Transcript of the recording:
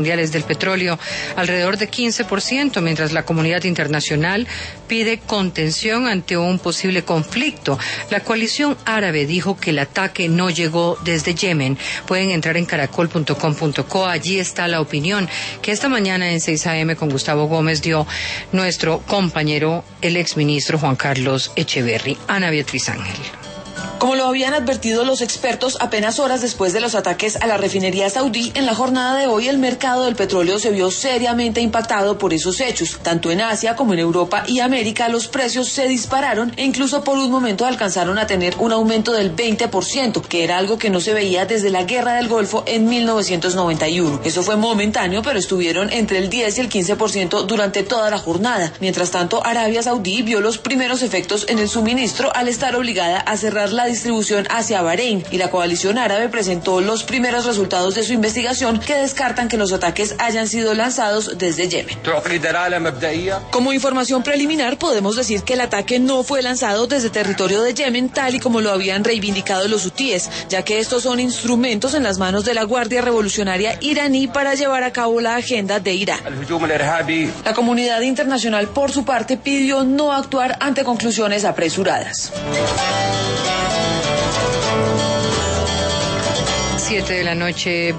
mundiales del petróleo alrededor de 15%, mientras la comunidad internacional pide contención ante un posible conflicto. La coalición árabe dijo que el ataque no llegó desde Yemen. Pueden entrar en caracol.com.co, allí está la opinión que esta mañana en 6 a.m. con Gustavo Gómez dio nuestro compañero, el exministro Juan Carlos Echeverry. Ana Beatriz Ángel. Como lo habían advertido los expertos, apenas horas después de los ataques a la refinería saudí, en la jornada de hoy el mercado del petróleo se vio seriamente impactado por esos hechos. Tanto en Asia como en Europa y América los precios se dispararon e incluso por un momento alcanzaron a tener un aumento del 20%, que era algo que no se veía desde la Guerra del Golfo en 1991. Eso fue momentáneo, pero estuvieron entre el 10 y el 15% durante toda la jornada. Mientras tanto, Arabia Saudí vio los primeros efectos en el suministro al estar obligada a cerrar la distribución hacia Bahrein, y la coalición árabe presentó los primeros resultados de su investigación que descartan que los ataques hayan sido lanzados desde Yemen. Como información preliminar podemos decir que el ataque no fue lanzado desde territorio de Yemen, tal y como lo habían reivindicado los hutíes, ya que estos son instrumentos en las manos de la Guardia Revolucionaria iraní para llevar a cabo la agenda de Irán. La comunidad internacional, por su parte, pidió no actuar ante conclusiones apresuradas. 7 de la noche,